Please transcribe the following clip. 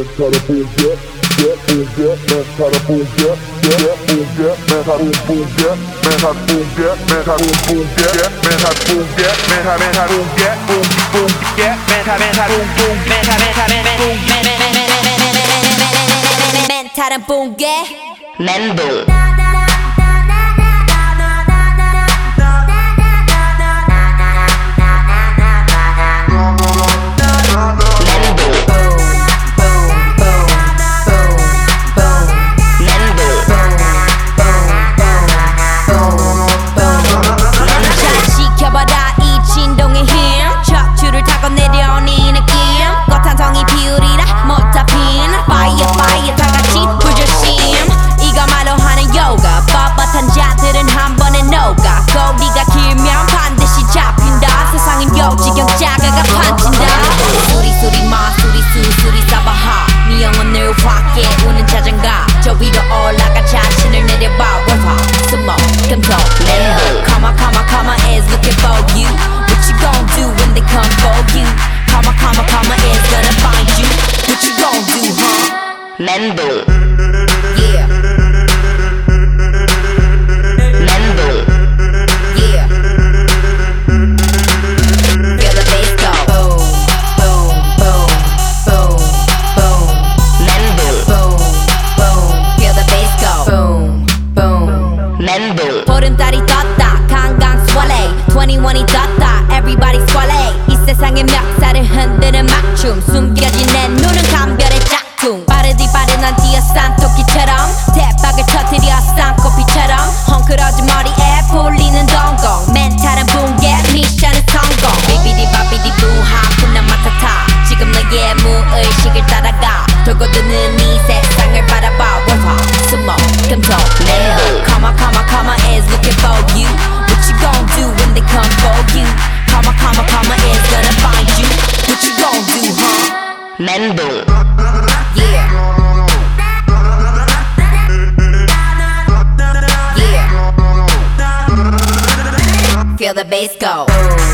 mental boom get mental boom get mental boom get mental boom get mental boom get mental boom get mental boom get boom boom get mental boom boom mental boom get 멘붕 자들은 한 번에 녹아 거리가 길면 반드시 잡힌다 세상은 요지경자가가 판친다 수리수리 마수리 수수리 사바하 네 영혼을 확 깨우는 자장가 저 위로 올라가 자신을 내려봐 원화 스모ke 금속 멘붕 Come on come on come on is looking for you What you gon' do when they come for you Come on come on come on is gonna find you What you gon' do huh 멘붕 Yeah 보름달이 떴다 강강 swallow 21이 떴다 everybody swallow 이 세상의 멱살을 흔드는 막춤 숨겨진 내 눈은 감별의 짝퉁 빠르디 빠르난 뛰어싼 토끼처럼 대박을 터뜨려 쌍꺼비처럼 헝클어진 머리에 풀리는 동공 멘탈은 붕괴 미션은 성공 비비디 바비디 부하푼 난 맡아타 지금 너의 무의식을 따라가 돌고 도는 이 세상을 바라봐 원화 스모ke 금속 멘붕 Come on come on come on is looking for you What you gon' do when they come for you Come on come on come on is gonna find you What you gon' do huh 멘붕 Yeah Yeah Feel the bass go